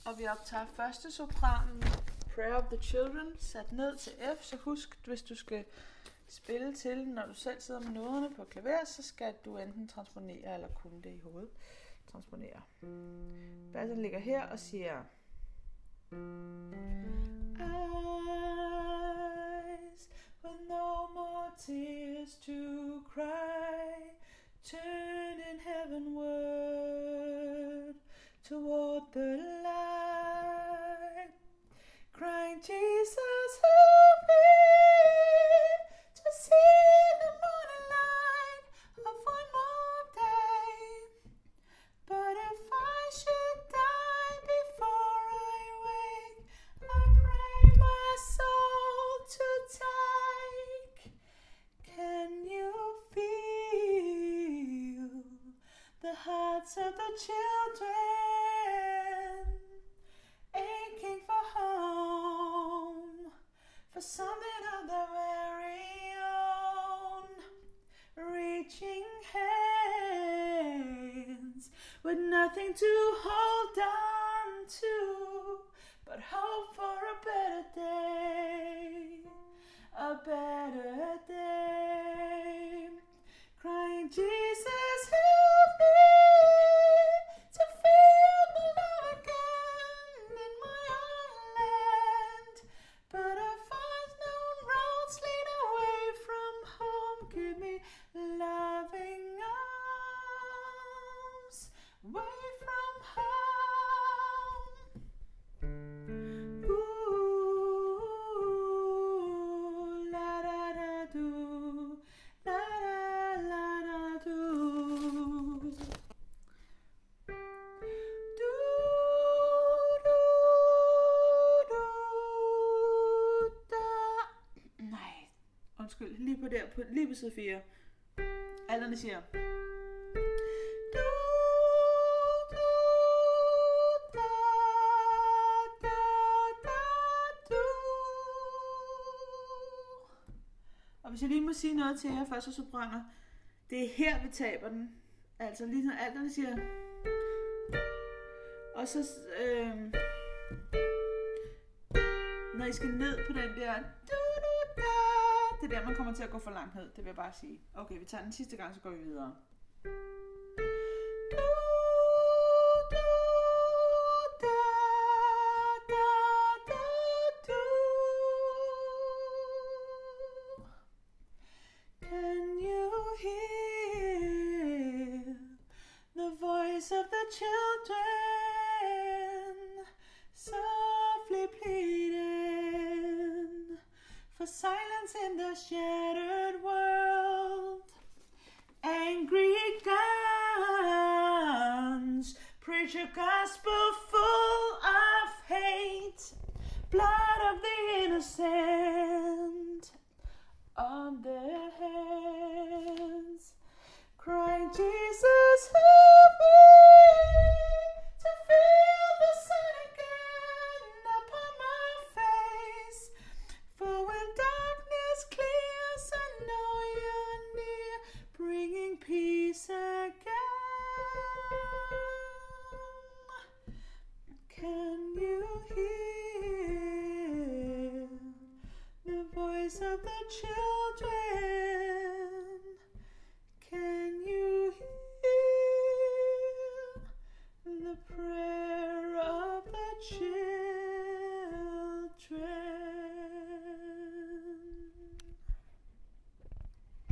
Og vi optager første sopranen, Prayer of the Children, sat ned til F. Så husk, hvis du skal spille til, når du selv sidder med noderne på klaver, så skal du enten transponere eller kunne det i hovedet. Transponere. Bassen ligger her og siger... Eyes with no more tears to cry, turning heavenward toward the light, crying, Jesus, help me to see the morning light of one more day. But if I should die before I wake, I pray my soul to take. Can you feel the hearts of the children aching for home, for something of their very own, reaching hands with nothing to hold on to, but hope for a better day, a better day. Crying, Jesus, help me to feel the love again in my own land. But if I've known roads lead away from home, give me loving arms away from home. Ooh, la da da do, la da la do. Du, du, du, da. Nej, undskyld, lige på der, lige på side 4. Alterne siger. Du, du, da, da, da, du. Og hvis jeg lige må sige noget til jer første sopraner, det er her vi taber den. Altså lige når alterne siger. Og så når I skal ned på den der du, du, da, det er der man kommer til at gå for langt ned. Det vil jeg bare sige. Okay, vi tager den sidste gang, så går vi videre. Du, du, da, da, da, du. Can you hear the voice of the children softly pleading for silence in the shattered world? Angry guns preach a gospel full of hate, blood of the innocent on their hands, crying, Jesus, help me to feel the sun again upon my face. For when darkness clears, I know you're near, bringing peace again. Can you hear the voice of the children? Can you hear the prayer of the children?